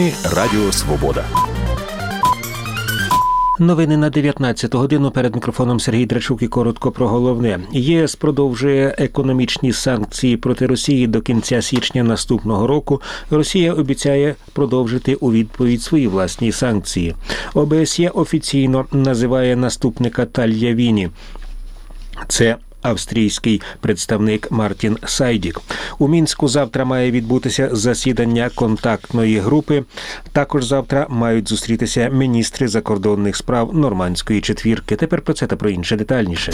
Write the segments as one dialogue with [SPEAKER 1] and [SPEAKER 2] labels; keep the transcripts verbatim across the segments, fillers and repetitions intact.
[SPEAKER 1] Новини Радіо Свобода.
[SPEAKER 2] Новини на дев'ятнадцяту годину. Перед мікрофоном Сергій Драчук і коротко про головне. ЄС продовжує економічні санкції проти Росії до кінця січня наступного року. Росія обіцяє продовжити у відповідь свої власні санкції. ОБСЄ офіційно називає наступника Тальявіні. Це австрійський представник Мартін Сайдік. У Мінську завтра має відбутися засідання контактної групи. Також завтра мають зустрітися міністри закордонних справ Нормандської четвірки. Тепер про це та про інше детальніше.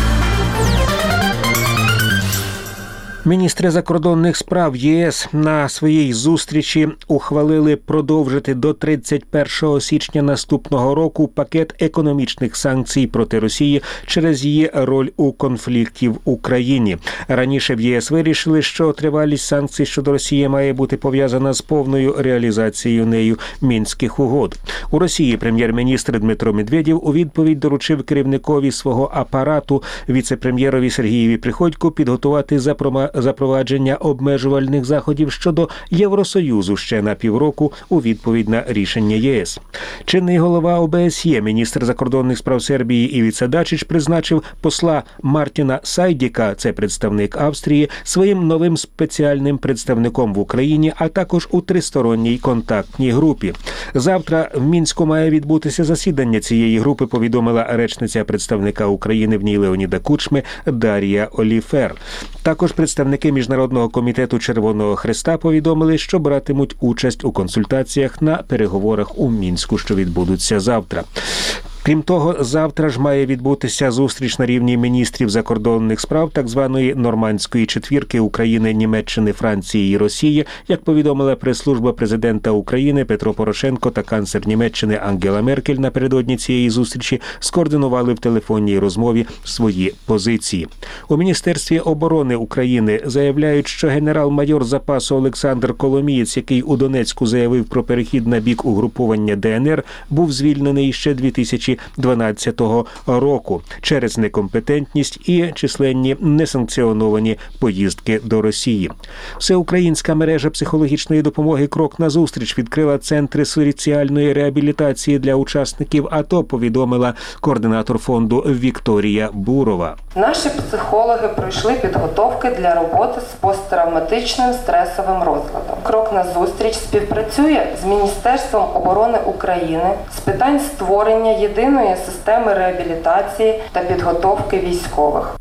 [SPEAKER 2] Міністри закордонних справ ЄС на своїй зустрічі ухвалили продовжити до тридцять першого січня наступного року пакет економічних санкцій проти Росії через її роль у конфлікті в Україні. Раніше в ЄС вирішили, що тривалість санкцій щодо Росії має бути пов'язана з повною реалізацією нею Мінських угод. У Росії прем'єр-міністр Дмитро Медведєв у відповідь доручив керівникові свого апарату віце-прем'єрові Сергієві Приходьку підготувати запровадження запровадження обмежувальних заходів щодо Євросоюзу ще на півроку у відповідь на рішення ЄС. Чинний голова ОБСЄ, міністр закордонних справ Сербії Івіца Дачич призначив посла Мартіна Сайдіка, це представник Австрії, своїм новим спеціальним представником в Україні, а також у тристоронній контактній групі. Завтра в Мінську має відбутися засідання цієї групи, повідомила речниця представника України в ній Леоніда Кучми Дар'я Оліфер. Також представники Міжнародного комітету Червоного Хреста повідомили, що братимуть участь у консультаціях на переговорах у Мінську, що відбудуться завтра. Крім того, завтра ж має відбутися зустріч на рівні міністрів закордонних справ так званої Нормандської четвірки України, Німеччини, Франції і Росії. Як повідомила прес-служба президента України, Петро Порошенко та канцлер Німеччини Ангела Меркель напередодні цієї зустрічі скоординували в телефонній розмові свої позиції. У Міністерстві оборони України заявляють, що генерал-майор запасу Олександр Коломієць, який у Донецьку заявив про перехід на бік угруповання ДНР, був звільнений ще дві тисячі дванадцятого року через некомпетентність і численні несанкціоновані поїздки до Росії. Всеукраїнська мережа психологічної допомоги «Крок назустріч» відкрила центри соціальної реабілітації для учасників АТО, повідомила координатор фонду Вікторія Бурова.
[SPEAKER 3] Наші психологи пройшли підготовки для роботи з посттравматичним стресовим розладом. «Крок назустріч» співпрацює з Міністерством оборони України з питань створення єдиної системи реабілітації та підготовки військових.